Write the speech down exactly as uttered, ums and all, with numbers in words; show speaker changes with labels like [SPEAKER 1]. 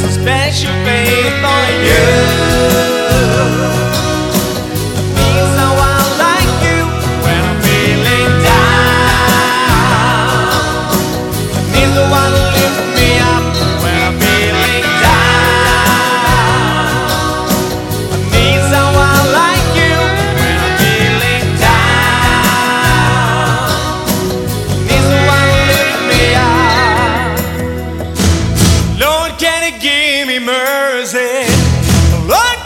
[SPEAKER 1] special faith for you. It means someone like you when I'm feeling down. It means the one who lifts me up when I'm feeling down. I need someone like you when I'm feeling down. It means the one who lifts me up. Lord, can you give me mercy? Lord,